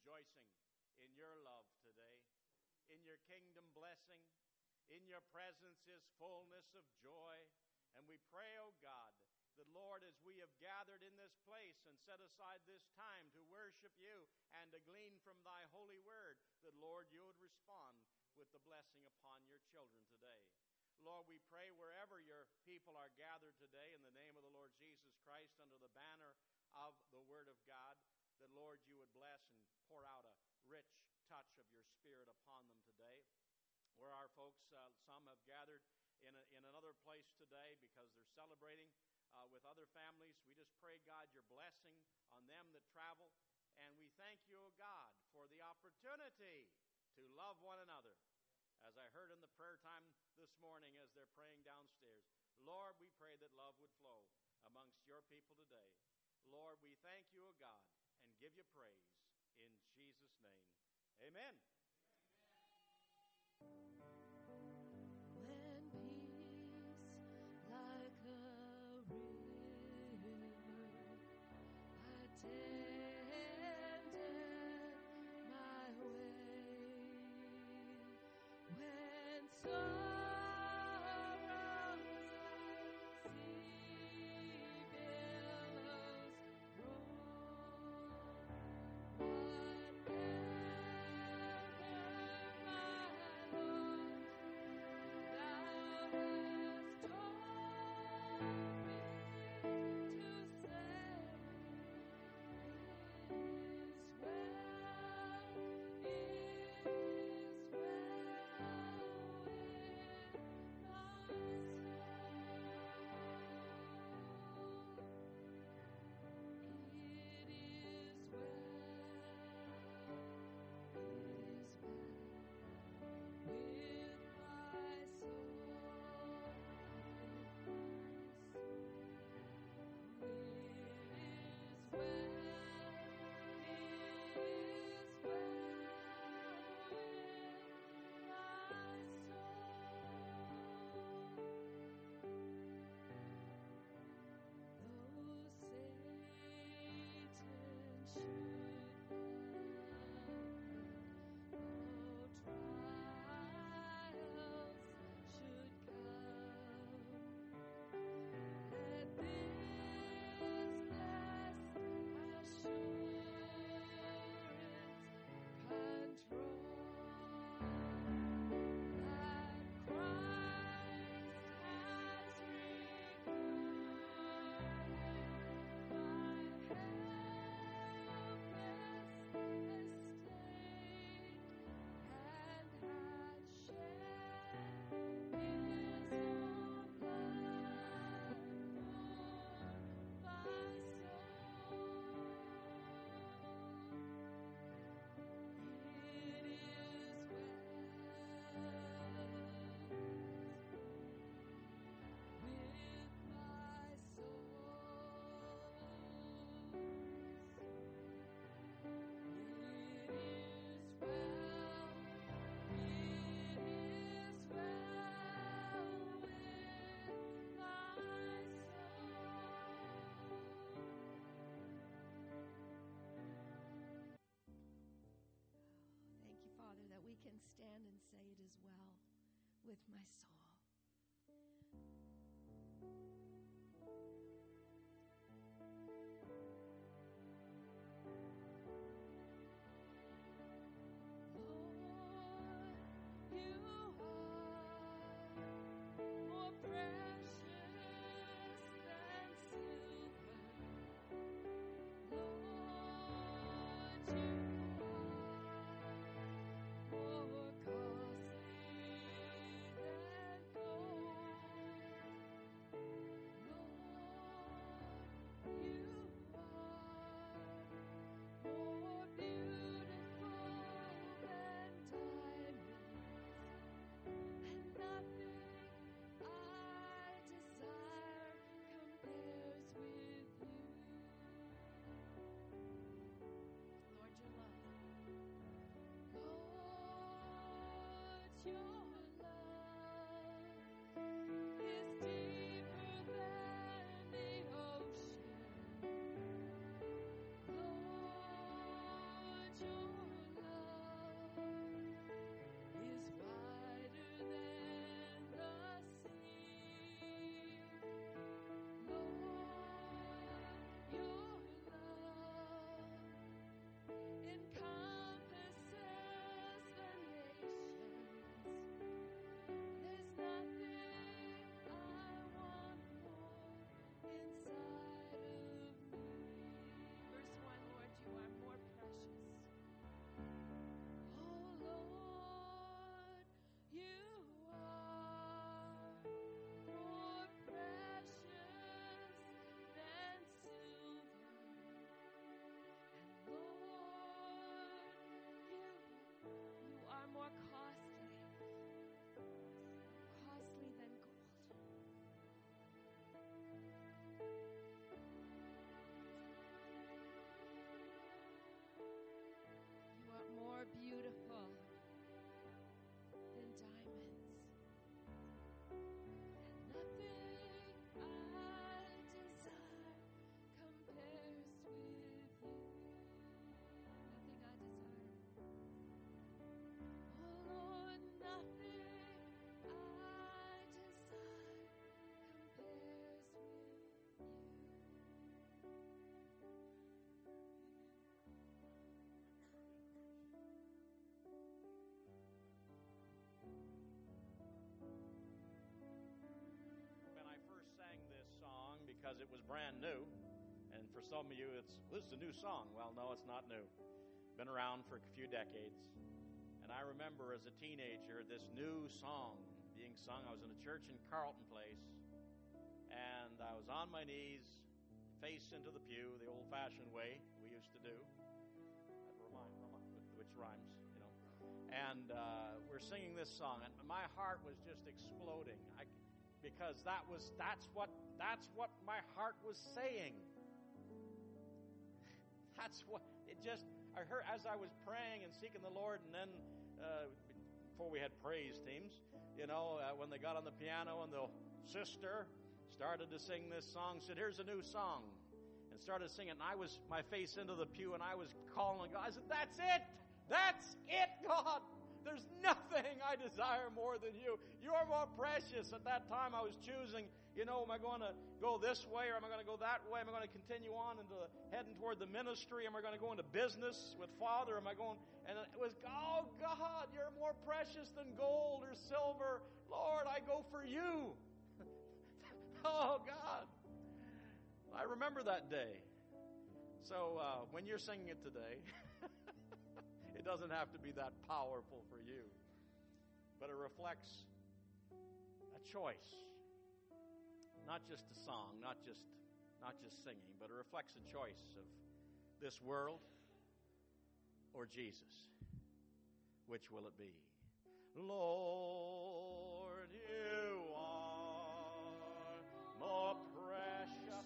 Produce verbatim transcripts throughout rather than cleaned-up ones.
rejoicing in your love today, in your kingdom blessing. In your presence is fullness of joy. And we pray, oh God, that, Lord, as we have gathered in this place and set aside this time to worship you and to glean from thy holy word, that, Lord, you would respond with the blessing upon your children today. Lord, we pray wherever your people are gathered today in the name of the Lord Jesus Christ under the banner of the word of God, that, Lord, you would bless and pour out a rich touch of your Spirit upon them today. Where our folks, uh, some have gathered in, a, in another place today because they're celebrating uh, with other families, we just pray, God, your blessing on them that travel. And we thank you, oh God, for the opportunity to love one another. As I heard in the prayer time this morning as they're praying downstairs, Lord, we pray that love would flow amongst your people today. Lord, we thank you, oh God, and give you praise in Jesus' name. Amen. When peace like a river attended my way, when sorrows like sea billows roll, whatever can stand and say it as well with my soul. Joy. brand new. And for some of you, it's this is a new song. Well, no, it's not new. Been around for a few decades. And I remember as a teenager, this new song being sung. I was in a church in Carlton Place, and I was on my knees, face into the pew, the old-fashioned way we used to do. That rhyme, which rhymes, you know. And uh, we're singing this song, and my heart was just exploding, I, because that was that's what that's what my heart was saying. That's what it just. I heard as I was praying and seeking the Lord, and then uh, before we had praise teams, you know, uh, when they got on the piano and the sister started to sing this song, said, "Here's a new song," and started singing. And I was my face into the pew, and I was calling God. I said, "That's it! That's it, God! There's nothing I desire more than you. You're more precious." At that time, I was choosing, you know, am I going to go this way or am I going to go that way? Am I going to continue on into the, heading toward the ministry? Am I going to go into business with Father? Am I going? And it was, oh, God, you're more precious than gold or silver. Lord, I go for you. Oh, God. I remember that day. So uh, when you're singing it today, it doesn't have to be that powerful for you, but it reflects a choice, not just a song, not just not just singing, but it reflects a choice of this world or Jesus. Which will it be? Lord, you are more precious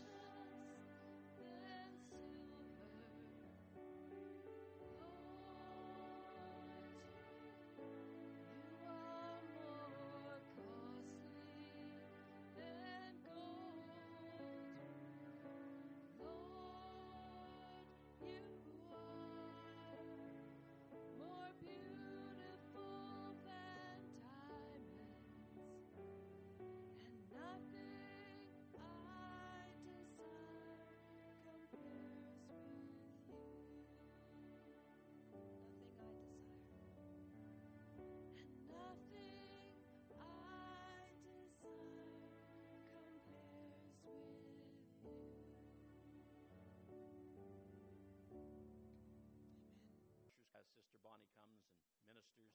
as Sister Bonnie comes and ministers.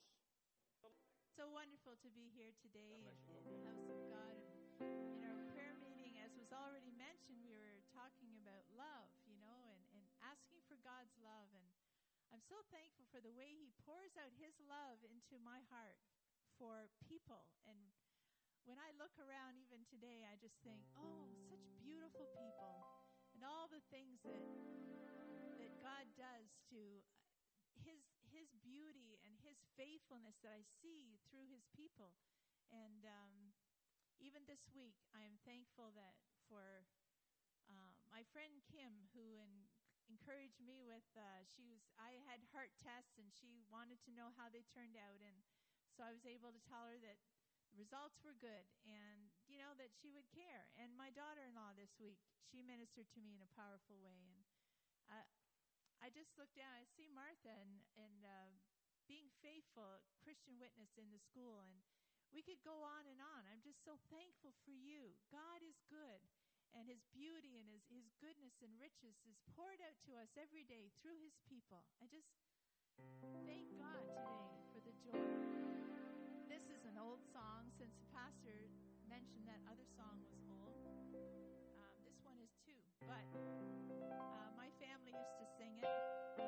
So wonderful to be here today in, in the house of God. And in our prayer meeting, as was already mentioned, we were talking about love, you know, and, and asking for God's love. And I'm so thankful for the way He pours out His love into my heart for people. And when I look around even today, I just think, oh, such beautiful people, and all the things that that God does to His His beauty and His faithfulness that I see through His people. And um, even this week, I am thankful that for um, my friend Kim, who en- encouraged me with, uh, she was, I had heart tests, and she wanted to know how they turned out. And so I was able to tell her that the results were good, and, you know, that she would care. And my daughter-in-law this week, she ministered to me in a powerful way. And uh, I just look down, I see Martha and, and uh, being faithful, Christian witness in the school, and we could go on and on. I'm just so thankful for you. God is good, and His beauty and His, His goodness and riches is poured out to us every day through His people. I just thank God today for the joy. This is an old song, since the pastor mentioned that other song was old. Um, this one is too, but uh, my family used to sing it.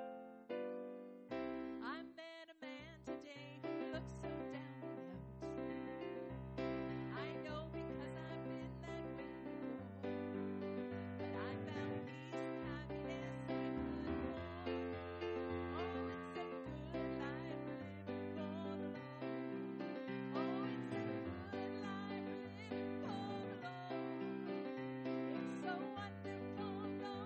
I met a man today who looks so down and out. I know because I've been that way before. But I found peace and happiness in a good Lord. Oh, it's a good life living for the Lord. Oh, it's a good life living for the Lord. It's so wonderful, Lord.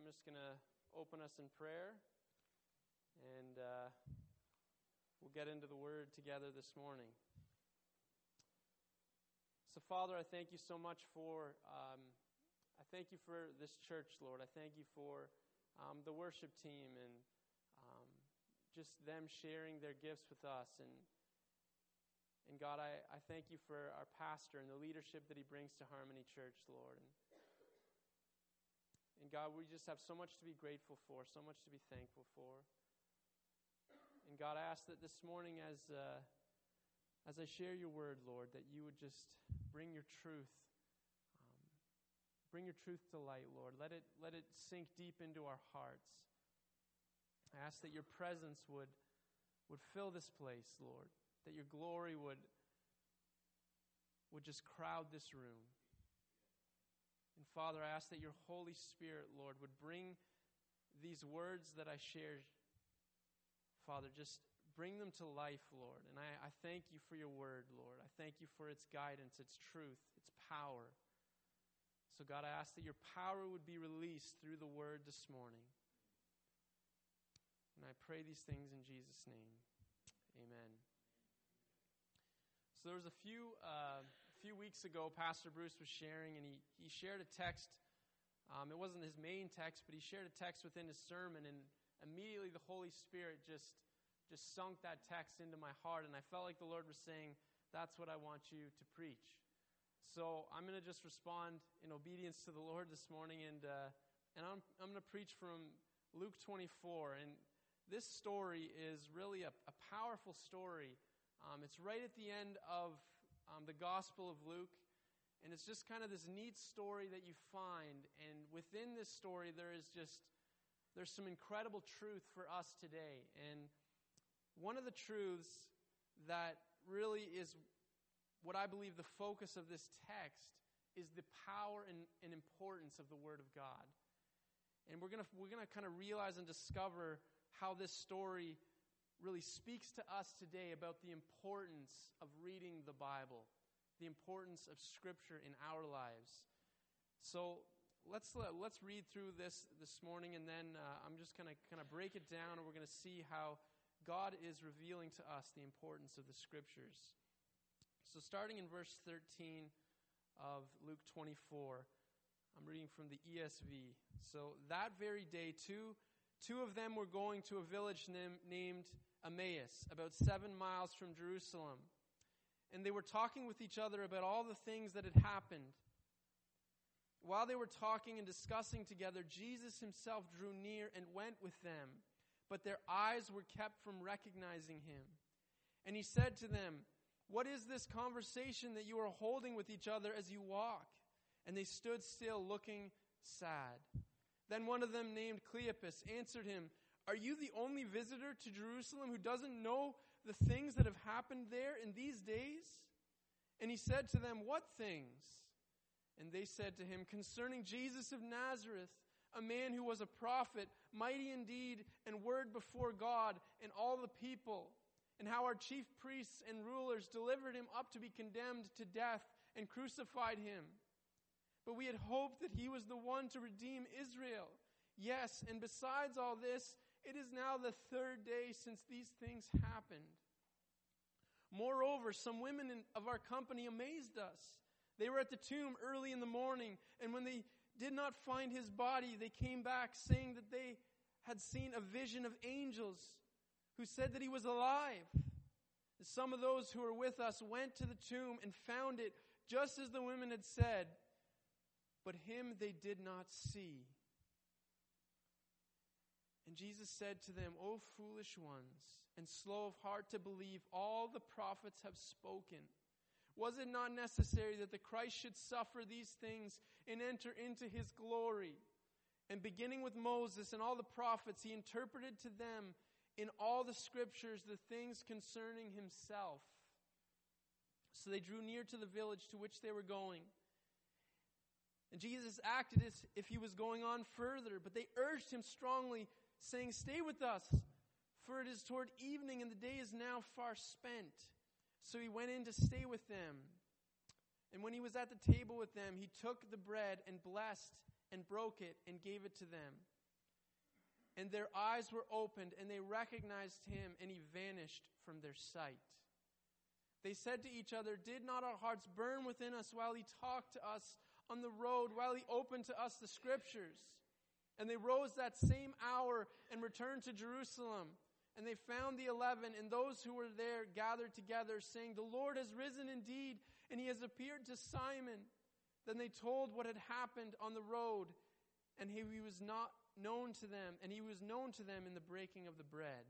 just going to open us in prayer, and uh, we'll get into the Word together this morning. So, Father, I thank you so much for, um, I thank you for this church, Lord. I thank you for um, the worship team and um, just them sharing their gifts with us. And And God, I, I thank you for our pastor and the leadership that he brings to Harmony Church, Lord. And, and God, we just have so much to be grateful for, so much to be thankful for. And God, I ask that this morning as uh, as I share your word, Lord, that you would just bring your truth, um, bring your truth to light, Lord. Let it let it sink deep into our hearts. I ask that your presence would would fill this place, Lord. That your glory would, would just crowd this room. And Father, I ask that your Holy Spirit, Lord, would bring these words that I share, Father, just bring them to life, Lord. And I, I thank you for your word, Lord. I thank you for its guidance, its truth, its power. So God, I ask that your power would be released through the word this morning. And I pray these things in Jesus' name. Amen. So there was a few uh, few weeks ago, Pastor Bruce was sharing, and he, he shared a text. Um, it wasn't his main text, but he shared a text within his sermon, and immediately the Holy Spirit just, just sunk that text into my heart, and I felt like the Lord was saying, that's what I want you to preach. So I'm going to just respond in obedience to the Lord this morning, and uh, and I'm, I'm going to preach from Luke twenty-four, and this story is really a, a powerful story. Um, it's right at the end of um, the Gospel of Luke, and it's just kind of this neat story that you find, and within this story there is just, there's some incredible truth for us today, and one of the truths that really is what I believe the focus of this text is the power and, and importance of the Word of God. And we're gonna we're gonna kind of realize and discover how this story really speaks to us today about the importance of reading the Bible, the importance of Scripture in our lives. So let's let's read through this this morning, and then uh, I'm just going to kind of break it down, and we're going to see how God is revealing to us the importance of the Scriptures. So starting in verse thirteen of Luke twenty-four, I'm reading from the E S V. So that very day, two, two of them were going to a village nam- named Emmaus, about seven miles from Jerusalem. And they were talking with each other about all the things that had happened. While they were talking and discussing together, Jesus himself drew near and went with them, but their eyes were kept from recognizing him. And he said to them, "What is this conversation that you are holding with each other as you walk?" And they stood still, looking sad. Then one of them, named Cleopas, answered him, "Are you the only visitor to Jerusalem who doesn't know the things that have happened there in these days?" And he said to them, "What things?" And they said to him, "Concerning Jesus of Nazareth, a man who was a prophet, mighty in deed and word before God and all the people, and how our chief priests and rulers delivered him up to be condemned to death and crucified him. But we had hoped that he was the one to redeem Israel. Yes, and besides all this, it is now the third day since these things happened. Moreover, some women in, of our company amazed us. They were at the tomb early in the morning, and when they did not find his body, they came back saying that they had seen a vision of angels who said that he was alive. Some of those who were with us went to the tomb and found it just as the women had said, but him they did not see." And Jesus said to them, "O foolish ones, and slow of heart to believe all the prophets have spoken. Was it not necessary that the Christ should suffer these things and enter into his glory? And beginning with Moses and all the prophets, he interpreted to them in all the scriptures the things concerning himself." So they drew near to the village to which they were going. And Jesus acted as if he was going on further, but they urged him strongly, saying, "Stay with us, for it is toward evening, and the day is now far spent." So he went in to stay with them. And when he was at the table with them, he took the bread and blessed and broke it and gave it to them. And their eyes were opened, and they recognized him, and he vanished from their sight. They said to each other, "Did not our hearts burn within us while he talked to us on the road, while he opened to us the Scriptures?" And they rose that same hour and returned to Jerusalem. And they found the eleven and those who were there gathered together, saying, "The Lord has risen indeed, and he has appeared to Simon." Then they told what had happened on the road, and he was not known to them, and he was known to them in the breaking of the bread.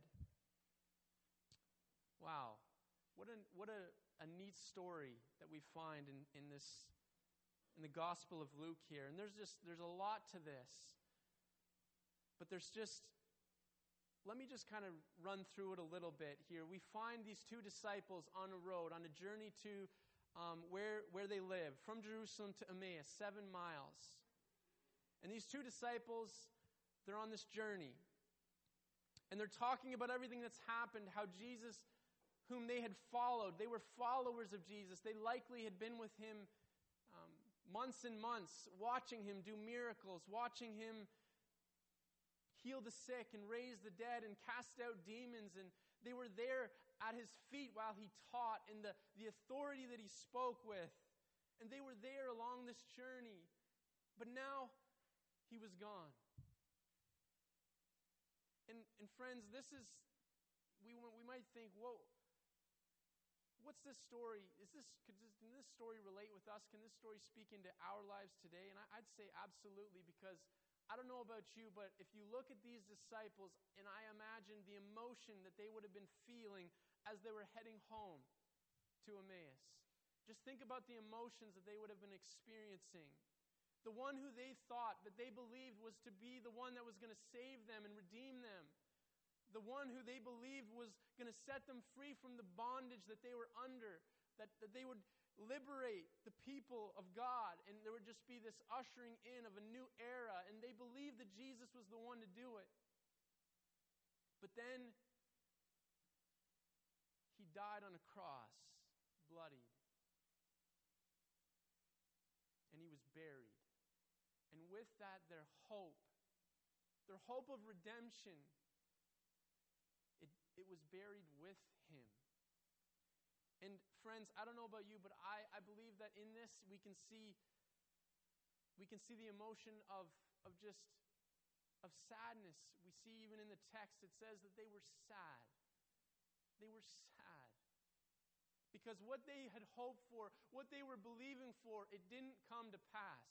Wow. What a what a, a neat story that we find in, in this in the Gospel of Luke here. And there's just there's a lot to this. But there's just let me just kind of run through it a little bit here. We find these two disciples on a road, on a journey to um, where, where they live, from Jerusalem to Emmaus, seven miles. And these two disciples, they're on this journey. And they're talking about everything that's happened, how Jesus, whom they had followed, they were followers of Jesus. They likely had been with him um, months and months, watching him do miracles, watching him heal the sick and raise the dead and cast out demons. And they were there at his feet while he taught, in the, the authority that he spoke with. And they were there along this journey. But now he was gone. And, and friends, this is, we we might think, whoa, what's this story? Is this, could this, can this story relate with us? Can this story speak into our lives today? And I, I'd say absolutely, because I don't know about you, but if you look at these disciples, and I imagine the emotion that they would have been feeling as they were heading home to Emmaus. Just think about the emotions that they would have been experiencing. The one who they thought, that they believed was to be the one that was going to save them and redeem them. The one who they believed was going to set them free from the bondage that they were under, that, that they would liberate the people of God, and there would just be this ushering in of a new era, and they believed that Jesus was the one to do it. But then he died on a cross, bloodied, and he was buried. And with that, their hope, their hope of redemption, it, it was buried with him. And friends, I don't know about you, but I, I believe that in this we can see we can see the emotion of, of just of sadness. We see even in the text it says that they were sad. They were sad. Because what they had hoped for, what they were believing for, it didn't come to pass.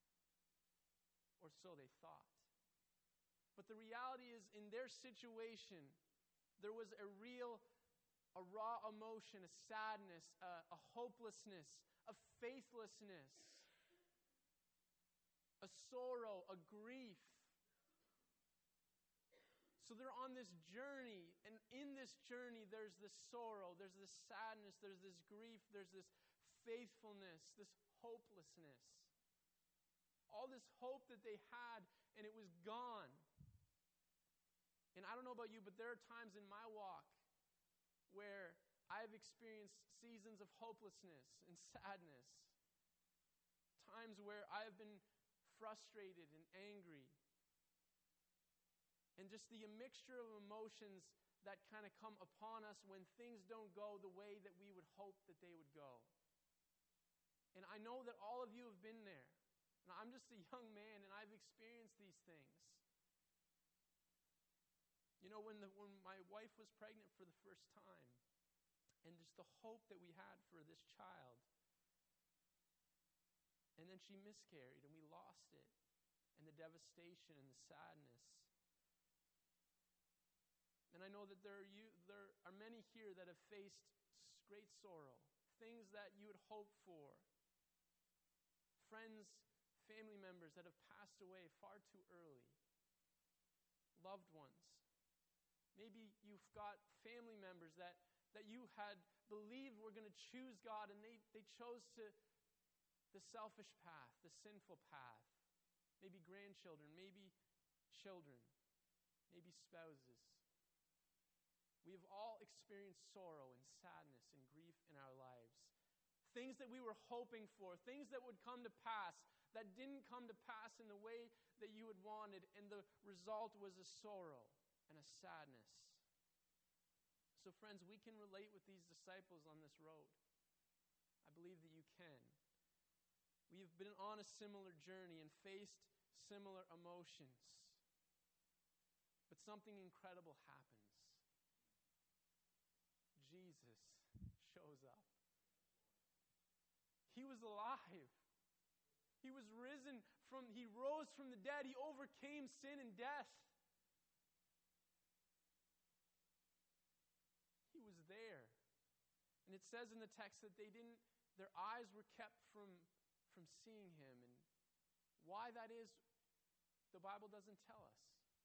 Or so they thought. But the reality is, in their situation, there was a real A raw emotion, a sadness, a, a hopelessness, a faithlessness, a sorrow, a grief. So they're on this journey, and in this journey there's this sorrow, there's this sadness, there's this grief, there's this faithfulness, this hopelessness. All this hope that they had, and it was gone. And I don't know about you, but there are times in my walk where I've experienced seasons of hopelessness and sadness. Times where I have been frustrated and angry. And just the mixture of emotions that kind of come upon us when things don't go the way that we would hope that they would go. And I know that all of you have been there. And I'm just a young man, and I've experienced these things. You know, when the, when my wife was pregnant for the first time, and just the hope that we had for this child, and then she miscarried, and we lost it, and the devastation and the sadness. And I know that there are you, there are many here that have faced great sorrow, things that you had hoped for, friends, family members that have passed away far too early, loved ones. Maybe you've got family members that, that you had believed were going to choose God, and they, they chose to the selfish path, the sinful path. Maybe grandchildren, maybe children, maybe spouses. We have all experienced sorrow and sadness and grief in our lives. Things that we were hoping for, things that would come to pass, that didn't come to pass in the way that you had wanted, and the result was a sorrow and a sadness. So friends, we can relate with these disciples on this road. I believe that you can. We have been on a similar journey and faced similar emotions. But something incredible happens. Jesus shows up. He was alive. He was risen from, he rose from the dead. He overcame sin and death. He was there. And it says in the text that they didn't, their eyes were kept from, from seeing him. And why that is, the Bible doesn't tell us.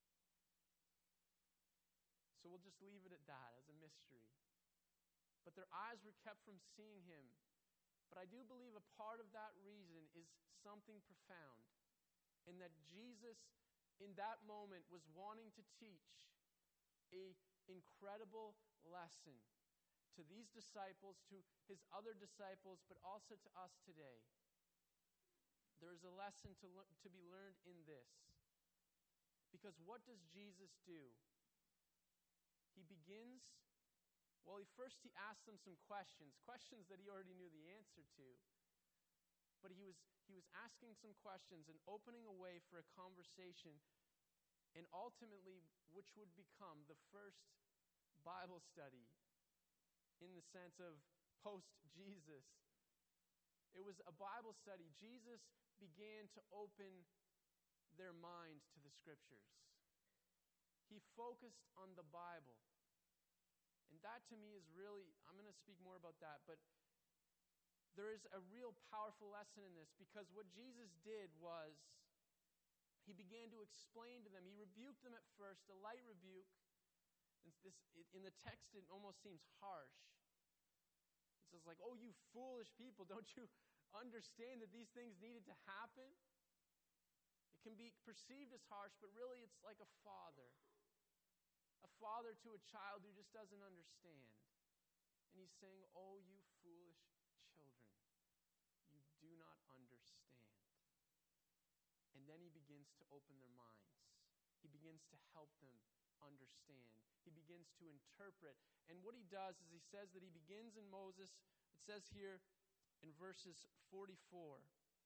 So we'll just leave it at that as a mystery. But their eyes were kept from seeing him. But I do believe a part of that reason is something profound, in that Jesus, in that moment, was wanting to teach an incredible lesson to these disciples, to his other disciples, but also to us today. There is a lesson to, le- to be learned in this. Because what does Jesus do? He begins, well, he first he asked them some questions, questions that he already knew the answer to. But he was he was asking some questions and opening a way for a conversation, and ultimately which would become the first Bible study in the sense of post-Jesus. It was a Bible study. Jesus began to open their mind to the Scriptures. He focused on the Bible. And that to me is really, I'm going to speak more about that, but there is a real powerful lesson in this, because what Jesus did was he began to explain to them. He rebuked them at first, a light rebuke. This, in the text, it almost seems harsh. It's just like, oh, you foolish people, don't you understand that these things needed to happen? It can be perceived as harsh, but really it's like a father. A father to a child who just doesn't understand. And he's saying, oh, you foolish children, you do not understand. And then he begins to open their minds. He begins to help them understand. He begins to interpret. And what he does is he says that he begins in Moses. It says here in verses forty-four.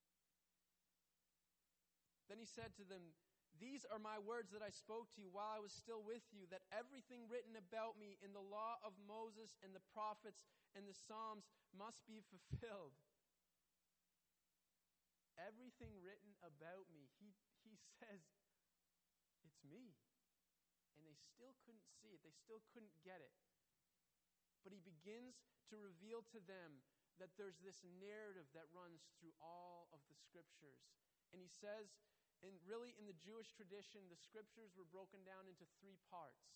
Then he said to them, "These are my words that I spoke to you while I was still with you, that everything written about me in the law of Moses and the prophets and the Psalms must be fulfilled." Everything written about me. He, he says, it's me. And they still couldn't see it. They still couldn't get it. But he begins to reveal to them that there's this narrative that runs through all of the Scriptures. And he says, and really in the Jewish tradition, the Scriptures were broken down into three parts.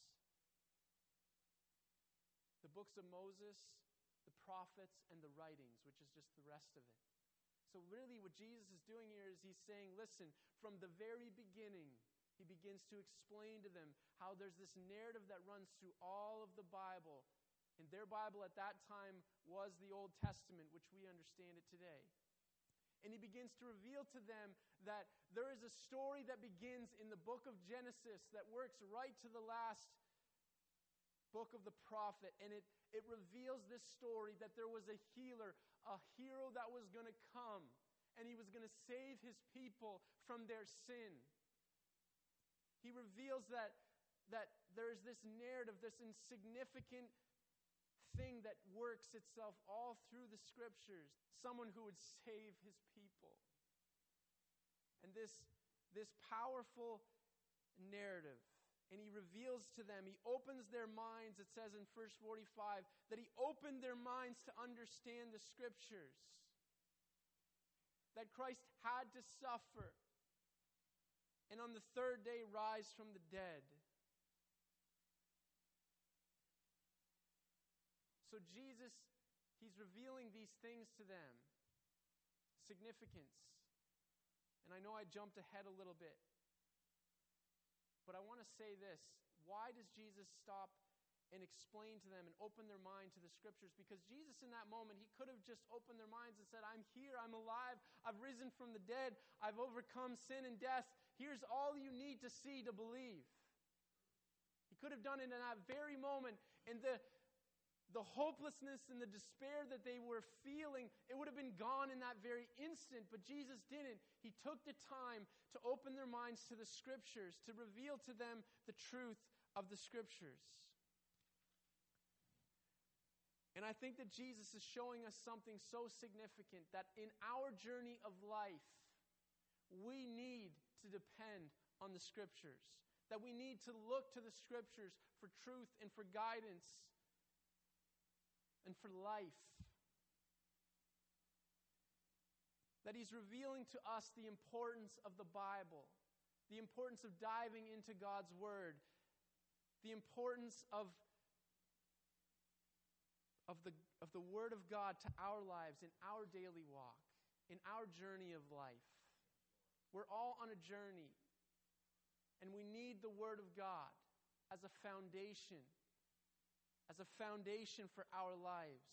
The books of Moses, the prophets, and the writings, which is just the rest of it. So really what Jesus is doing here is he's saying, listen, from the very beginning, he begins to explain to them how there's this narrative that runs through all of the Bible. And their Bible at that time was the Old Testament, which we understand it today. And he begins to reveal to them that there is a story that begins in the book of Genesis that works right to the last book of the prophet. And it, it reveals this story that there was a healer, a hero that was going to come. And he was going to save his people from their sin. He reveals that, that there's this narrative, this insignificant thing that works itself all through the Scriptures. Someone who would save his people. And this, this powerful narrative. And he reveals to them, he opens their minds, it says in verse forty-five, that he opened their minds to understand the Scriptures. That Christ had to suffer. And on the third day rise from the dead. So Jesus, he's revealing these things to them. Significance. And I know I jumped ahead a little bit. But I want to say this. Why does Jesus stop and explain to them and open their mind to the Scriptures, because Jesus in that moment, he could have just opened their minds and said, I'm here, I'm alive, I've risen from the dead, I've overcome sin and death. Here's all you need to see to believe. He could have done it in that very moment, and the, the hopelessness and the despair that they were feeling, it would have been gone in that very instant, but Jesus didn't. He took the time to open their minds to the Scriptures, to reveal to them the truth of the Scriptures. And I think that Jesus is showing us something so significant, that in our journey of life, we need to depend on the Scriptures. That we need to look to the Scriptures for truth and for guidance and for life. That he's revealing to us the importance of the Bible, the importance of diving into God's Word, the importance of Of the, of the Word of God to our lives in our daily walk, in our journey of life. We're all on a journey, and we need the Word of God as a foundation, as a foundation for our lives.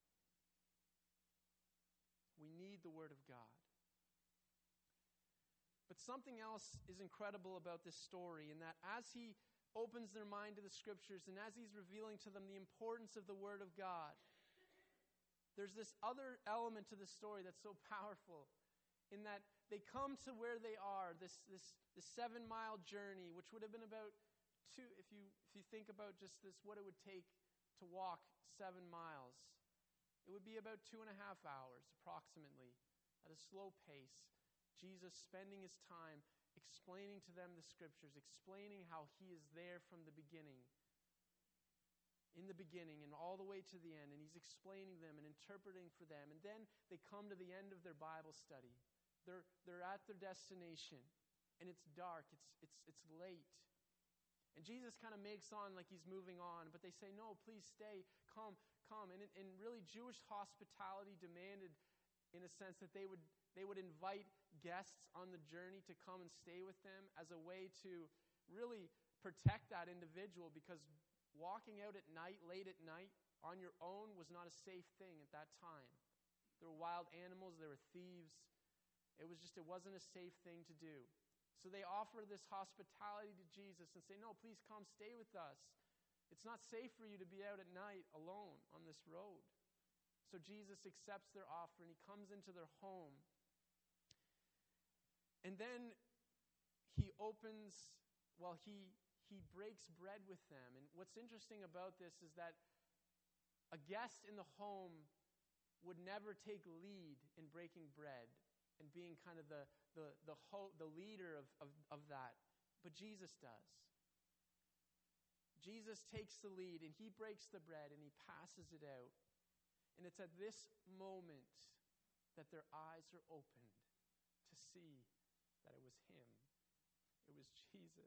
We need the Word of God. But something else is incredible about this story, in that as he opens their mind to the Scriptures, and as he's revealing to them the importance of the Word of God, there's this other element to the story that's so powerful, in that they come to where they are, this this this seven-mile journey, which would have been about two, if you if you think about just this, what it would take to walk seven miles. It would be about two and a half hours, approximately, at a slow pace. Jesus spending his time explaining to them the Scriptures, explaining how he is there from the beginning, in the beginning and all the way to the end, and he's explaining them and interpreting for them. And then they come to the end of their Bible study. They're, they're at their destination, and it's dark, it's, it's, it's late. And Jesus kind of makes on like he's moving on, but they say, no, please stay, come, come. And, and really Jewish hospitality demanded, in a sense, that they would They would invite guests on the journey to come and stay with them as a way to really protect that individual, because walking out at night, late at night, on your own was not a safe thing at that time. There were wild animals, there were thieves. It was just, it wasn't a safe thing to do. So they offer this hospitality to Jesus and say, no, please come stay with us. It's not safe for you to be out at night alone on this road. So Jesus accepts their offer, and he comes into their home. And then he opens, well, he he breaks bread with them. And what's interesting about this is that a guest in the home would never take lead in breaking bread and being kind of the the the, ho- the leader of, of, of that. But Jesus does. Jesus takes the lead, and he breaks the bread, and he passes it out. And it's at this moment that their eyes are opened to see that it was him. It was Jesus.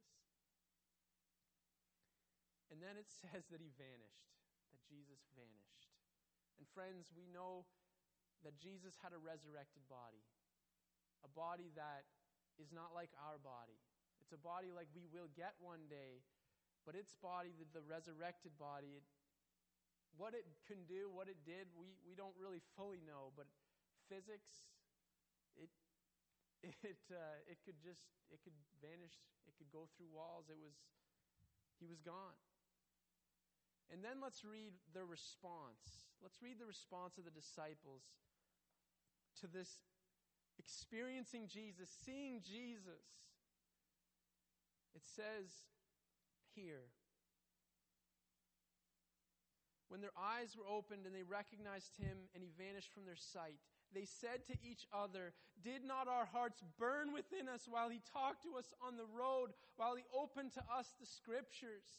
And then it says that he vanished, that Jesus vanished. And friends, we know that Jesus had a resurrected body, a body that is not like our body. It's a body like we will get one day, but its body, the, the resurrected body, it, what it can do, what it did, we, we don't really fully know, but physics, it It uh, it could just, it could vanish, it could go through walls. It was, he was gone. And then let's read the response. Let's read the response of the disciples to this experiencing Jesus, seeing Jesus. It says here, when their eyes were opened and they recognized him and he vanished from their sight, they said to each other, did not our hearts burn within us while he talked to us on the road, while he opened to us the Scriptures?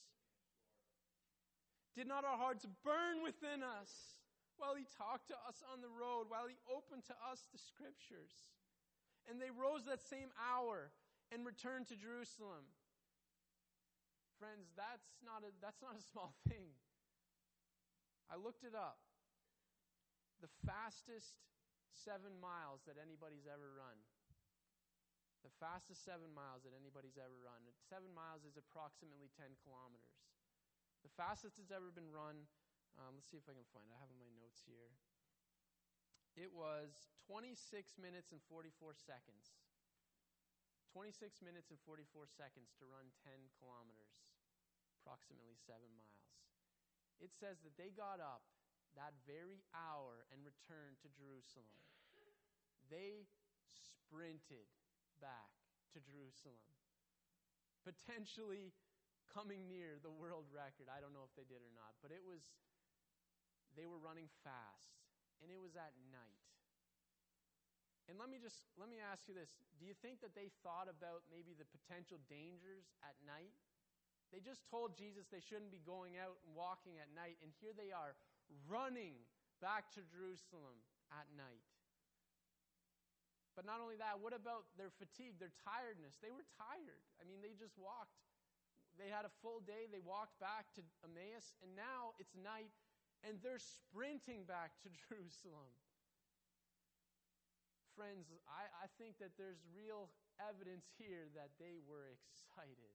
Did not our hearts burn within us while he talked to us on the road, while he opened to us the Scriptures? And they rose that same hour and returned to Jerusalem. Friends, that's not a, that's not a small thing. I looked it up. The fastest seven miles that anybody's ever run. The fastest seven miles that anybody's ever run. Seven miles is approximately ten kilometers. The fastest it's ever been run. Um, let's see if I can find it. I have it in my notes here. It was twenty-six minutes and forty-four seconds. twenty-six minutes and forty-four seconds to run ten kilometers, approximately seven miles. It says that they got up that very hour and returned to Jerusalem. They sprinted back to Jerusalem, potentially coming near the world record. I don't know if they did or not, but it was, they were running fast, and it was at night. And let me just, let me ask you this. Do you think that they thought about maybe the potential dangers at night? They just told Jesus they shouldn't be going out and walking at night, and here they are running back to Jerusalem at night. But not only that, what about their fatigue, their tiredness? They were tired. I mean, they just walked. They had a full day. They walked back to Emmaus, and now it's night, and they're sprinting back to Jerusalem. Friends, I, I think that there's real evidence here that they were excited.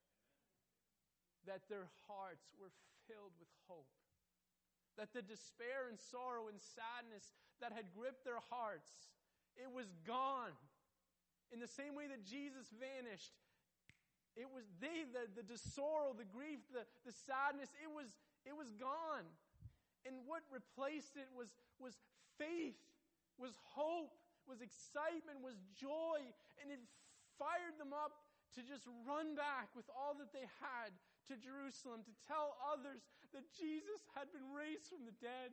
That their hearts were filled with hope. That the despair and sorrow and sadness that had gripped their hearts, it was gone. In the same way that Jesus vanished, it was they, the, the, the sorrow, the grief, the, the sadness, it was, it was gone. And what replaced it was, was faith, was hope, was excitement, was joy, and it fired them up to just run back with all that they had to Jerusalem, to tell others that Jesus had been raised from the dead.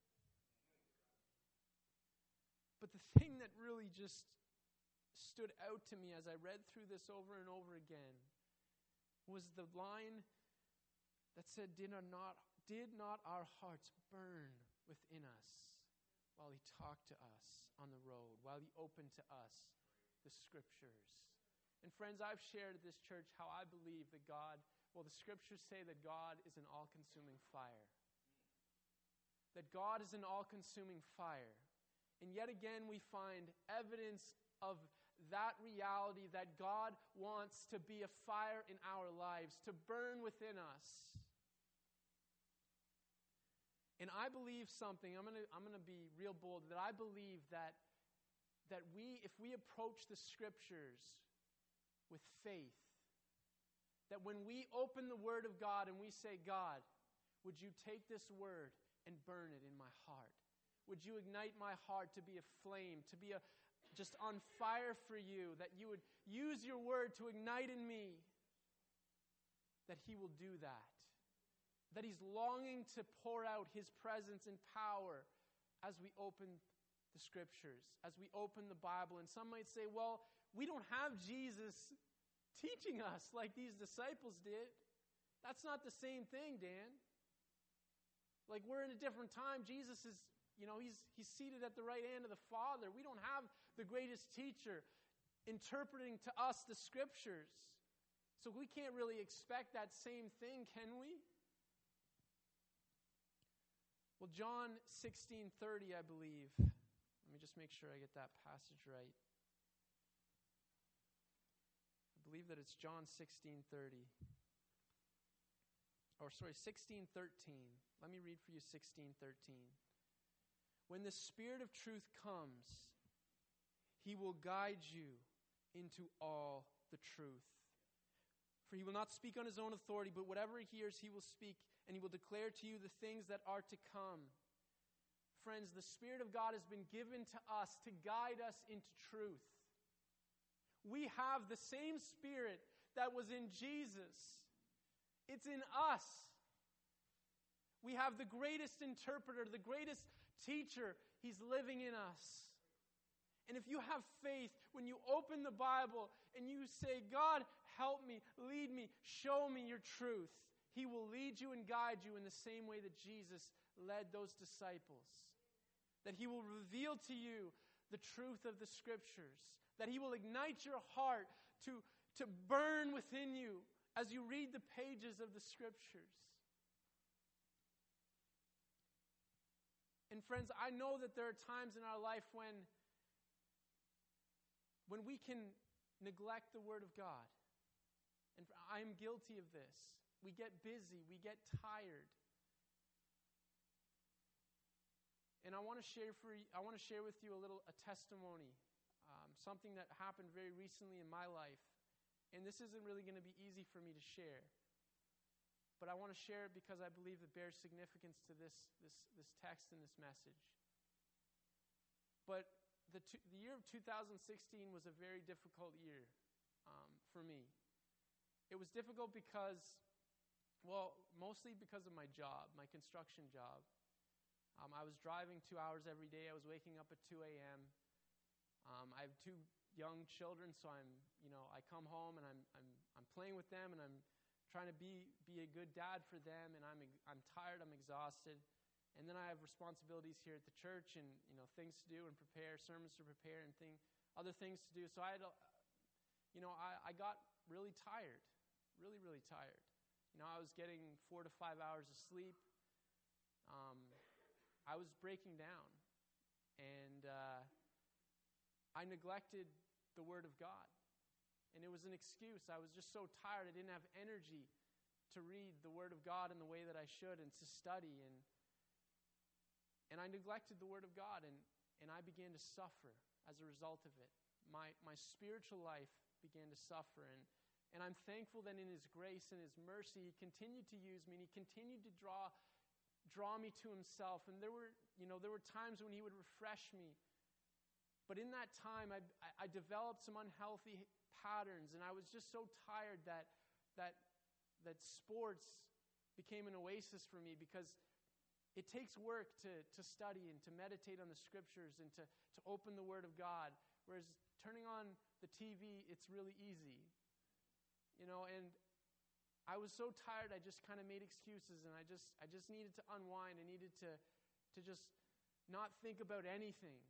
But the thing that really just stood out to me as I read through this over and over again was the line that said, did not, did not our hearts burn within us while he talked to us on the road, while he opened to us the scriptures? And friends, I've shared at this church how I believe that God, well, the scriptures say that God is an all-consuming fire. That God is an all-consuming fire. And yet again, we find evidence of that reality, that God wants to be a fire in our lives, to burn within us. And I believe something, I'm going to I'm going to be real bold, that I believe that, that we, if we approach the scriptures with faith, that when we open the Word of God and we say, God, would you take this Word and burn it in my heart? Would you ignite my heart to be a flame, to be a, just on fire for you, that you would use your Word to ignite in me, that He will do that. That He's longing to pour out His presence and power as we open the Scriptures, as we open the Bible. And some might say, well, we don't have Jesus teaching us like these disciples did. That's not the same thing, Dan. Like, we're in a different time. Jesus is, you know, he's, he's seated at the right hand of the Father. We don't have the greatest teacher interpreting to us the Scriptures. So we can't really expect that same thing, can we? Well, John sixteen thirty, I believe. Let me just make sure I get that passage right. I believe that it's John sixteen thirty. Or sorry, sixteen thirteen. Let me read for you sixteen thirteen. When the Spirit of truth comes, He will guide you into all the truth. For He will not speak on His own authority, but whatever He hears, He will speak, and He will declare to you the things that are to come. Friends, the Spirit of God has been given to us to guide us into truth. We have the same Spirit that was in Jesus. It's in us. We have the greatest interpreter, the greatest teacher. He's living in us. And if you have faith, when you open the Bible and you say, God, help me, lead me, show me your truth, He will lead you and guide you in the same way that Jesus led those disciples. That He will reveal to you the truth of the Scriptures. That He will ignite your heart to, to burn within you as you read the pages of the Scriptures. And friends, I know that there are times in our life when, when we can neglect the Word of God. And I am guilty of this. we get busy, we get tired. And I want to share for you, I want to share with you a little a testimony, um, something that happened very recently in my life. And this isn't really going to be easy for me to share, but I want to share it because I believe it bears significance to this this this text and this message. But the two, the year of two thousand sixteen was a very difficult year um, for me. It was difficult because, well, mostly because of my job, my construction job. Um, I was driving two hours every day. I was waking up at two a.m. Um, I have two young children, so I'm, you know, I come home and I'm, I'm, I'm playing with them, and I'm trying to be, be a good dad for them. And I'm, I'm tired. I'm exhausted. And then I have responsibilities here at the church, and you know, things to do and prepare, sermons to prepare, and thing, other things to do. So I had, a, you know, I, I got really tired, really, really tired. You know, I was getting four to five hours of sleep. Um, I was breaking down, and uh, I neglected the Word of God. And it was an excuse. I was just so tired. I didn't have energy to read the Word of God in the way that I should and to study. And and I neglected the Word of God, and, and I began to suffer as a result of it. My my spiritual life began to suffer. And, and I'm thankful that in His grace and His mercy, He continued to use me, and He continued to draw draw me to Himself. And there were, you know, there were times when He would refresh me. But in that time, I, I developed some unhealthy patterns, and I was just so tired that that that sports became an oasis for me, because it takes work to, to study and to meditate on the Scriptures and to, to open the Word of God. Whereas turning on the T V, it's really easy. You know, and I was so tired, I just kind of made excuses, and I just I just needed to unwind. I needed to to just not think about anything.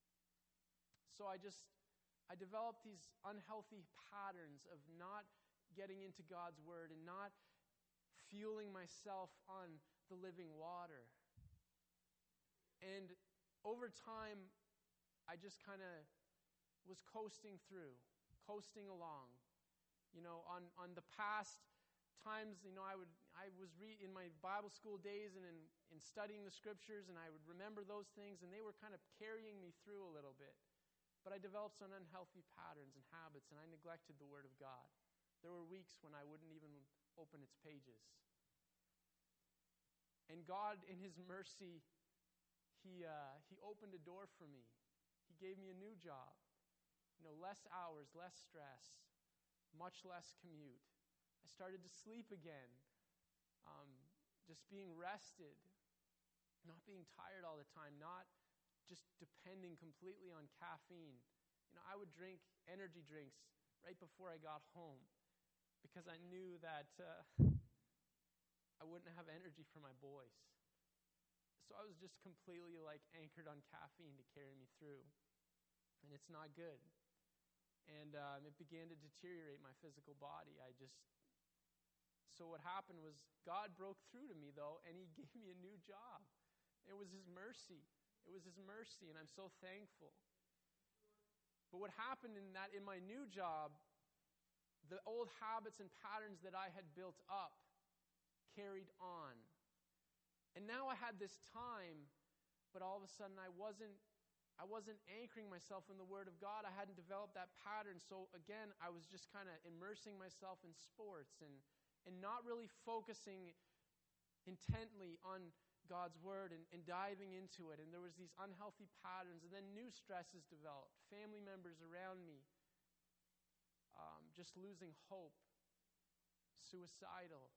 So I just, I developed these unhealthy patterns of not getting into God's Word and not fueling myself on the living water. And over time, I just kind of was coasting through, coasting along. You know, on, on the past times, you know, I would I was re- in my Bible school days and in, in studying the Scriptures, and I would remember those things, and they were kind of carrying me through a little bit. But I developed some unhealthy patterns and habits, and I neglected the Word of God. There were weeks when I wouldn't even open its pages. And God, in His mercy, He uh, He opened a door for me. He gave me a new job. You know, less hours, less stress, much less commute. I started to sleep again, um, just being rested, not being tired all the time, not just depending completely on caffeine. You know, I would drink energy drinks right before I got home because I knew that uh, I wouldn't have energy for my boys. So I was just completely like anchored on caffeine to carry me through. And it's not good. And um, it began to deteriorate my physical body. I just, so what happened was God broke through to me though, and He gave me a new job. It was His mercy. It was His mercy, and I'm so thankful. But what happened in that, in my new job, the old habits and patterns that I had built up carried on. And now I had this time, but all of a sudden I wasn't I wasn't anchoring myself in the Word of God. I hadn't developed that pattern. So again, I was just kind of immersing myself in sports and, and not really focusing intently on God's Word and, and diving into it. And there was these unhealthy patterns. And then new stresses developed. Family members around me um, just losing hope, suicidal.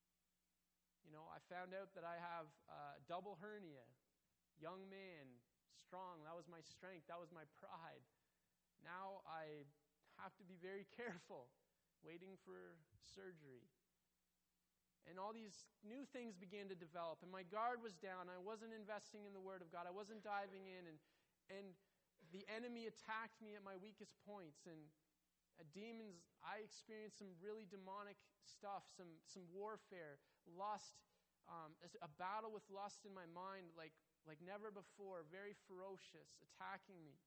You know, I found out that I have uh, double hernia, young man, strong. That was my strength. That was my pride. Now I have to be very careful, waiting for surgery. And all these new things began to develop, and my guard was down. I wasn't investing in the Word of God. I wasn't diving in, and and the enemy attacked me at my weakest points. And uh, demons, I experienced some really demonic stuff, some some warfare, lust, um, a battle with lust in my mind, like like never before, very ferocious, attacking me.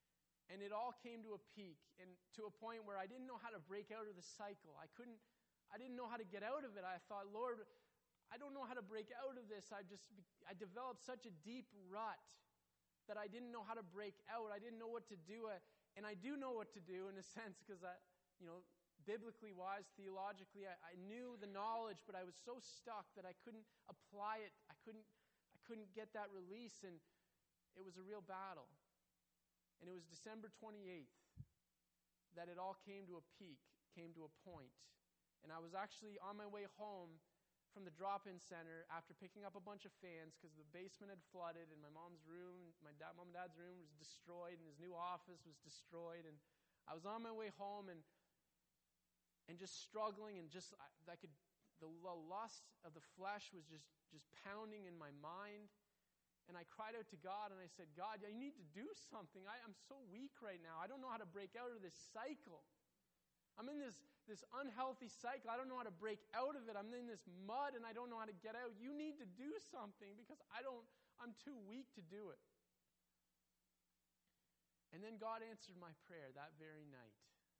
And it all came to a peak, and to a point where I didn't know how to break out of the cycle. I couldn't. I didn't know how to get out of it. I thought, Lord, I don't know how to break out of this. I just, I developed such a deep rut that I didn't know how to break out. I didn't know what to do. And I do know what to do in a sense because, I, you know, biblically wise, theologically, I, I knew the knowledge, but I was so stuck that I couldn't apply it. I couldn't, I couldn't get that release, and it was a real battle. And it was December twenty-eighth that it all came to a peak, came to a point. And I was actually on my way home from the drop-in center after picking up a bunch of fans because the basement had flooded and my mom's room, my dad, mom and dad's room was destroyed and his new office was destroyed. And I was on my way home and and just struggling and just I, I could the lust of the flesh was just just pounding in my mind. And I cried out to God and I said, God, you need to do something. I, I'm so weak right now. I don't know how to break out of this cycle. I'm in this, this unhealthy cycle. I don't know how to break out of it. I'm in this mud and I don't know how to get out. You need to do something because I don't, I'm too weak to do it. And then God answered my prayer that very night.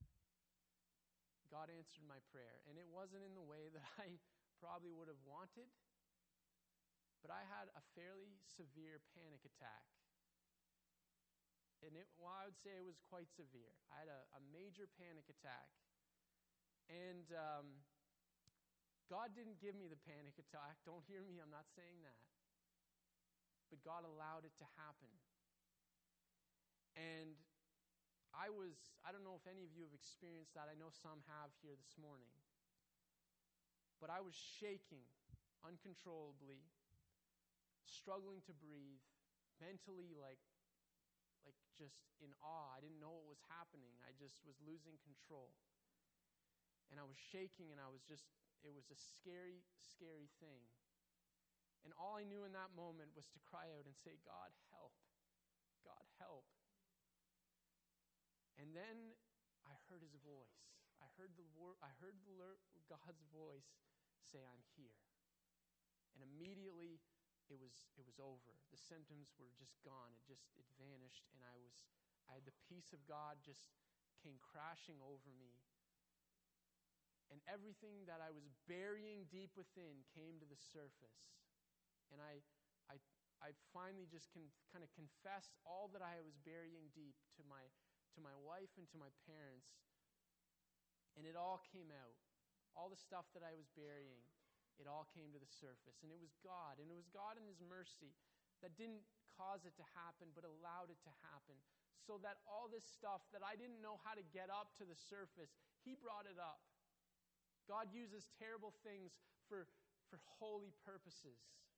God answered my prayer. And it wasn't in the way that I probably would have wanted. But I had a fairly severe panic attack. And it, well, I would say it was quite severe. I had a, a major panic attack. And um, God didn't give me the panic attack. Don't hear me, I'm not saying that. But God allowed it to happen. And I was, I don't know if any of you have experienced that. I know some have here this morning. But I was shaking uncontrollably, struggling to breathe, mentally like, like just in awe. I didn't know what was happening. I just was losing control. And I was shaking and I was just, it was a scary, scary thing. And all I knew in that moment was to cry out and say, God, help. God, help. And then I heard his voice. I heard the word, I heard the God's voice say, I'm here. And immediately it was it was over. The symptoms were just gone. It just it vanished, and I was I had the peace of God just came crashing over me. And everything that I was burying deep within came to the surface. And I I I finally just can kind of confessed all that I was burying deep to my to my wife and to my parents. And it all came out. All the stuff that I was burying, it all came to the surface. And it was God. And it was God in his mercy that didn't cause it to happen, but allowed it to happen. So that all this stuff that I didn't know how to get up to the surface, he brought it up. God uses terrible things for, for holy purposes.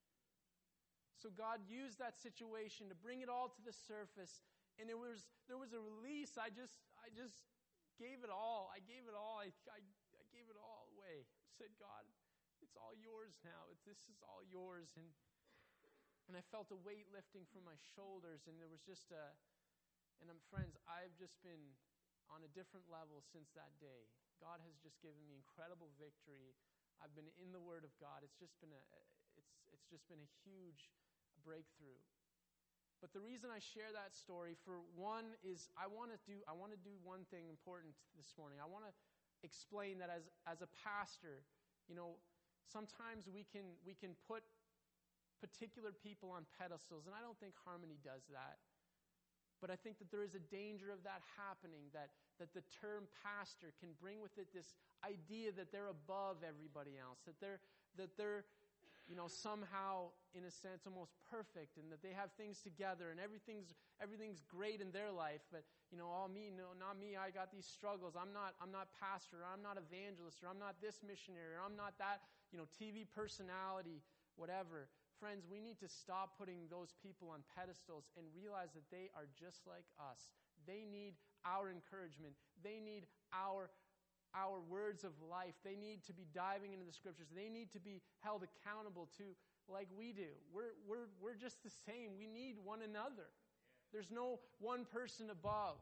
So God used that situation to bring it all to the surface. And there was there was a release. I just I just gave it all. I gave it all. I, I, I gave it all away. I said, God, it's all yours now. It's, this is all yours. And and I felt a weight lifting from my shoulders. And there was just a, and I'm friends, I've just been on a different level since that day. God has just given me incredible victory. I've been in the Word of God. It's just been a, it's it's just been a huge breakthrough. But the reason I share that story, for one, is I want to do I want to do one thing important this morning. I want to explain that as as a pastor, you know, sometimes we can we can put particular people on pedestals, and I don't think Harmony does that. But I think that there is a danger of that happening, that that the term pastor can bring with it this idea that they're above everybody else, that they're that they're you know, somehow, in a sense, almost perfect, and that they have things together, and everything's everything's great in their life. But you know, all me, no, not me. I got these struggles. I'm not. I'm not pastor. Or I'm not evangelist. Or I'm not this missionary. Or I'm not that. You know, T V personality. Whatever. Friends, we need to stop putting those people on pedestals and realize that they are just like us. They need our encouragement. They need our. our words of life. They need to be diving into the scriptures. They need to be held accountable to like we do. We're we're we're just the same. We need one another. There's no one person above.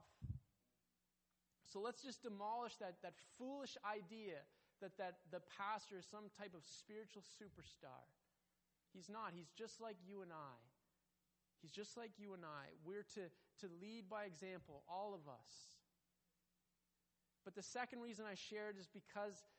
So let's just demolish that, that foolish idea that, that the pastor is some type of spiritual superstar. He's not. He's just like you and I. He's just like you and I. We're to, to lead by example, all of us. But the second reason I share it is because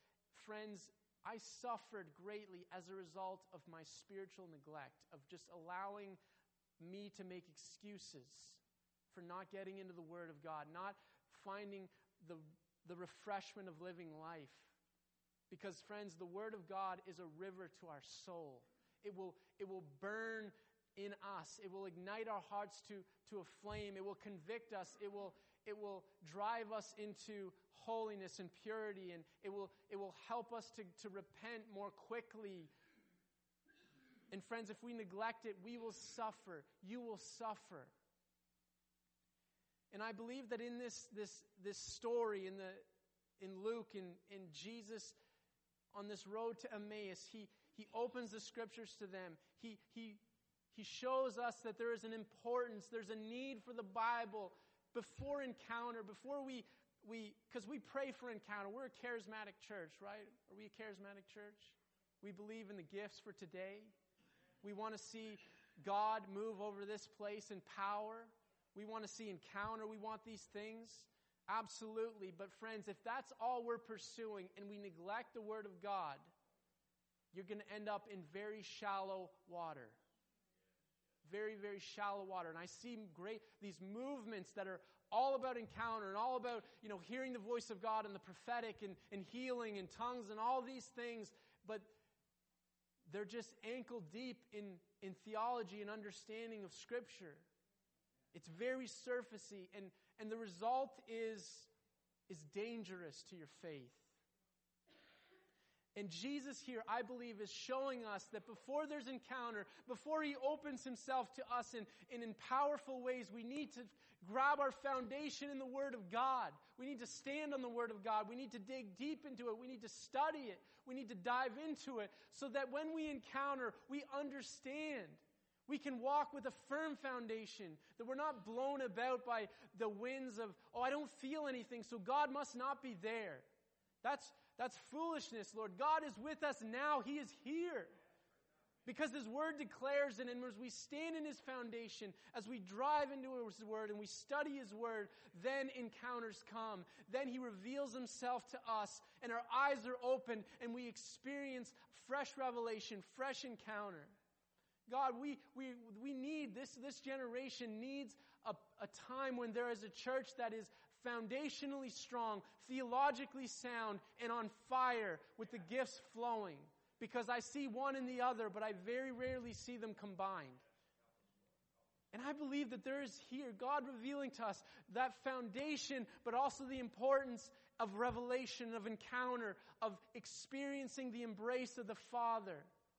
friends, I suffered greatly as a result of my spiritual neglect, of just allowing me to make excuses for not getting into the Word of God, not finding the, the refreshment of living life. Because, friends, the Word of God is a river to our soul. It will, it will burn in us. It will ignite our hearts to, to a flame. It will convict us. It will, it will drive us into holiness and purity, and it will, it will help us to, to repent more quickly. And friends, if we neglect it, we will suffer. You will suffer. And I believe that in this, this, this story, in, the, in Luke, in, in Jesus, on this road to Emmaus, he, he opens the scriptures to them. He, he, he shows us that there is an importance, there's a need for the Bible before encounter, before we, we because we pray for encounter. We're a charismatic church, right? Are we a charismatic church? We believe in the gifts for today. We want to see God move over this place in power. We want to see encounter. We want these things. Absolutely. But friends, if that's all we're pursuing and we neglect the Word of God, you're going to end up in very shallow water. Very, very shallow water. And I see great, these movements that are all about encounter and all about, you know, hearing the voice of God and the prophetic and, and healing and tongues and all these things. But they're just ankle deep in, in theology and understanding of Scripture. It's very surfacey, and, and the result is, is dangerous to your faith. And Jesus here, I believe, is showing us that before there's encounter, before He opens Himself to us in, in, in powerful ways, we need to grab our foundation in the Word of God. We need to stand on the Word of God. We need to dig deep into it. We need to study it. We need to dive into it so that when we encounter, we understand. We can walk with a firm foundation, that we're not blown about by the winds of, oh, I don't feel anything, so God must not be there. That's, that's foolishness, Lord. God is with us now. He is here. Because His Word declares it, and as we stand in His foundation, as we drive into His Word and we study His Word, then encounters come. Then He reveals Himself to us, and our eyes are opened, and we experience fresh revelation, fresh encounter. God, we, we, we need, this, this generation needs a, a time when there is a church that is foundationally strong, theologically sound, and on fire with the gifts flowing. Because I see one and the other, but I very rarely see them combined. And I believe that there is here, God revealing to us that foundation, but also the importance of revelation, of encounter, of experiencing the embrace of the Father.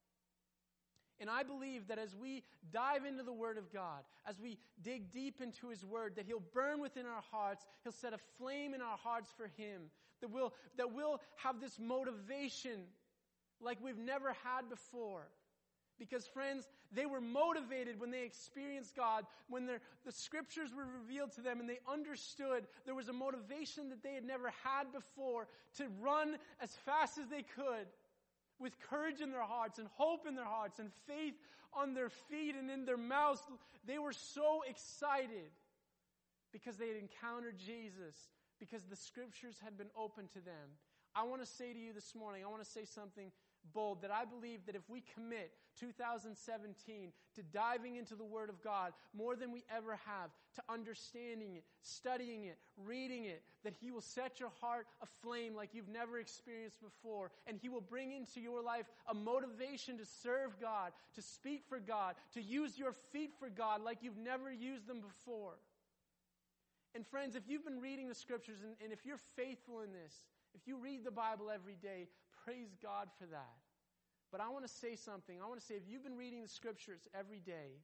And I believe that as we dive into the Word of God, as we dig deep into His Word, that He'll burn within our hearts, He'll set a flame in our hearts for Him, that we'll, that we'll have this motivation like we've never had before. Because, friends, they were motivated when they experienced God, when the Scriptures were revealed to them and they understood there was a motivation that they had never had before to run as fast as they could, with courage in their hearts and hope in their hearts and faith on their feet and in their mouths. They were so excited because they had encountered Jesus, because the Scriptures had been opened to them. I want to say to you this morning, I want to say something bold, that I believe that if we commit two thousand seventeen to diving into the Word of God more than we ever have, to understanding it, studying it, reading it, that He will set your heart aflame like you've never experienced before, and He will bring into your life a motivation to serve God, to speak for God, to use your feet for God like you've never used them before. And friends, if you've been reading the Scriptures, and, and if you're faithful in this, if you read the Bible every day, praise God for that. But I want to say something. I want to say, if you've been reading the Scriptures every day,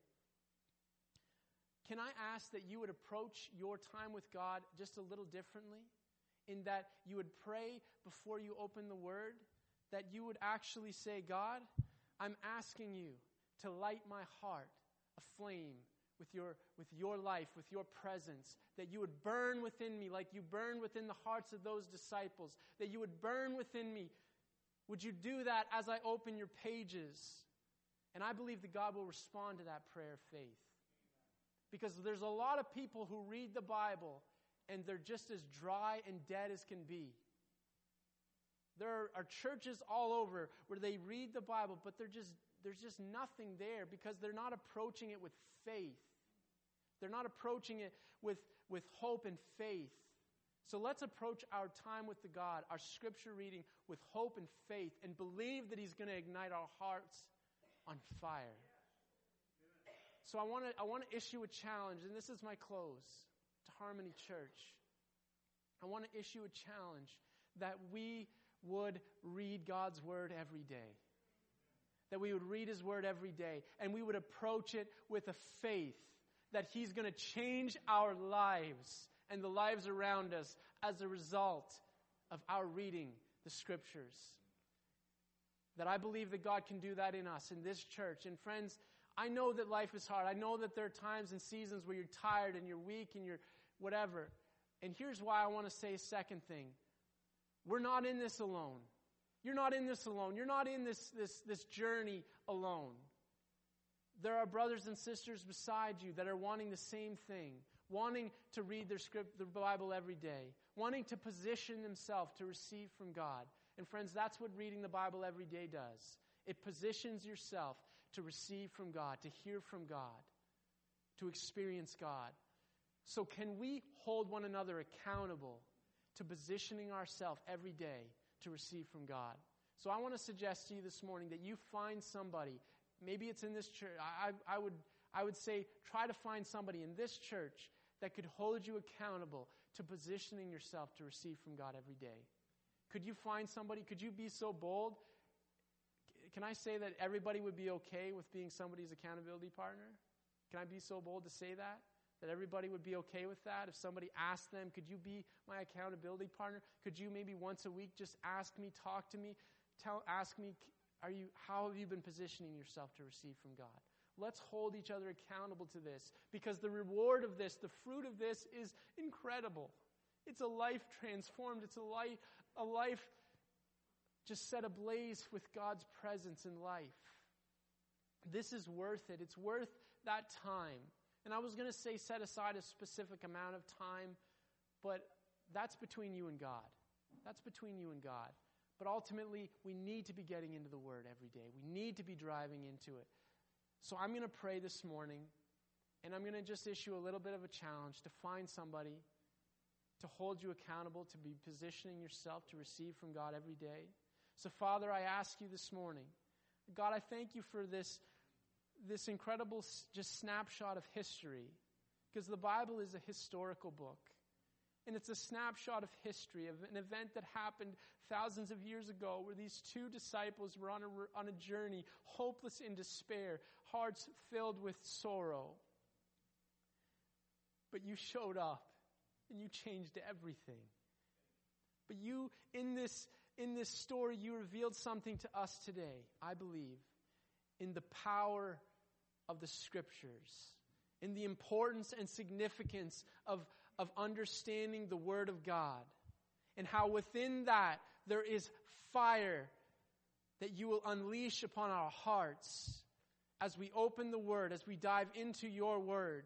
can I ask that you would approach your time with God just a little differently? In that you would pray before you open the Word, that you would actually say, God, I'm asking you to light my heart aflame with your, with your life, with your presence, that you would burn within me like you burned within the hearts of those disciples, that you would burn within me. Would you do that as I open your pages? And I believe that God will respond to that prayer of faith. Because there's a lot of people who read the Bible and they're just as dry and dead as can be. There are churches all over where they read the Bible, but they're just, there's just nothing there because they're not approaching it with faith. They're not approaching it with, with hope and faith. So let's approach our time with the God, our scripture reading, with hope and faith, and believe that He's going to ignite our hearts on fire. So I want to I want to issue a challenge, and this is my close to Harmony Church. I want to issue a challenge that we would read God's Word every day. That we would read His Word every day, and we would approach it with a faith that He's going to change our lives and the lives around us as a result of our reading the Scriptures. That I believe that God can do that in us, in this church. And friends, I know that life is hard. I know that there are times and seasons where you're tired and you're weak and you're whatever. And here's why I want to say a second thing. We're not in this alone. You're not in this alone. You're not in this, this, this journey alone. There are brothers and sisters beside you that are wanting the same thing, wanting to read their script, the Bible every day, wanting to position themselves to receive from God. And friends, that's what reading the Bible every day does. It positions yourself to receive from God, to hear from God, to experience God. So can we hold one another accountable to positioning ourselves every day to receive from God? So I want to suggest to you this morning that you find somebody, maybe it's in this church, I, I, would, I would say try to find somebody in this church that could hold you accountable to positioning yourself to receive from God every day. Could you find somebody? Could you be so bold? Can I say that everybody would be okay with being somebody's accountability partner? Can I be so bold to say that? That everybody would be okay with that? If somebody asked them, could you be my accountability partner? Could you maybe once a week just ask me, talk to me, tell, ask me, are you, how have you been positioning yourself to receive from God? Let's hold each other accountable to this, because the reward of this, the fruit of this is incredible. It's a life transformed. It's a life, a life just set ablaze with God's presence in life. This is worth it. It's worth that time. And I was going to say set aside a specific amount of time, but that's between you and God. That's between you and God. But ultimately, we need to be getting into the Word every day. We need to be driving into it. So I'm going to pray this morning, and I'm going to just issue a little bit of a challenge to find somebody to hold you accountable, to be positioning yourself to receive from God every day. So Father, I ask you this morning, God, I thank you for this, this incredible just snapshot of history, because the Bible is a historical book. And it's a snapshot of history, of an event that happened thousands of years ago, where these two disciples were on a, on a journey, hopeless in despair, hearts filled with sorrow. But you showed up, and you changed everything. But you, in this, in this story, you revealed something to us today, I believe, in the power of the Scriptures, in the importance and significance of of understanding the Word of God, and how within that there is fire that you will unleash upon our hearts as we open the Word, as we dive into your Word.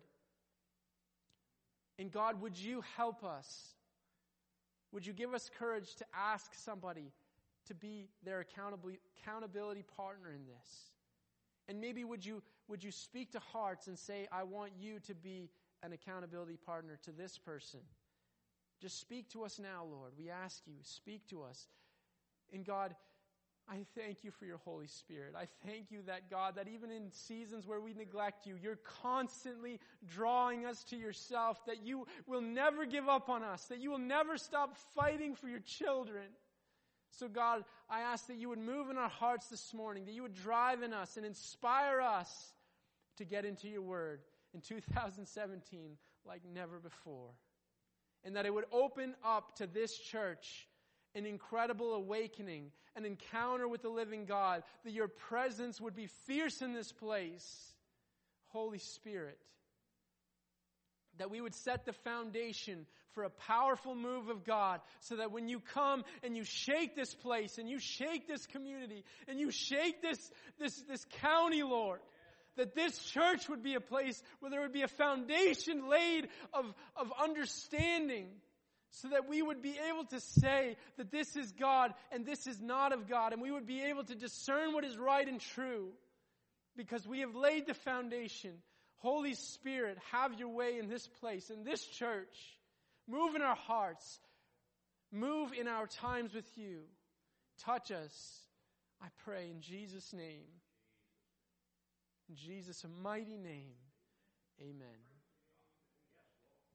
And God, would you help us? Would you give us courage to ask somebody to be their accountability, accountability partner in this? And maybe would you, would you speak to hearts and say, I want you to be an accountability partner to this person. Just speak to us now, Lord. We ask you, speak to us. And God, I thank you for your Holy Spirit. I thank you that, God, that even in seasons where we neglect you, you're constantly drawing us to yourself, that you will never give up on us, that you will never stop fighting for your children. So God, I ask that you would move in our hearts this morning, that you would drive in us and inspire us to get into your word in two thousand seventeen like never before. And that it would open up to this church an incredible awakening, an encounter with the living God, that your presence would be fierce in this place. Holy Spirit, that we would set the foundation for a powerful move of God, so that when you come and you shake this place and you shake this community and you shake this, this, this county, Lord, that this church would be a place where there would be a foundation laid of, of understanding, so that we would be able to say that this is God and this is not of God, and we would be able to discern what is right and true because we have laid the foundation. Holy Spirit, have your way in this place, in this church. Move in our hearts. Move in our times with you. Touch us, I pray, in Jesus' name. In Jesus' mighty name, amen.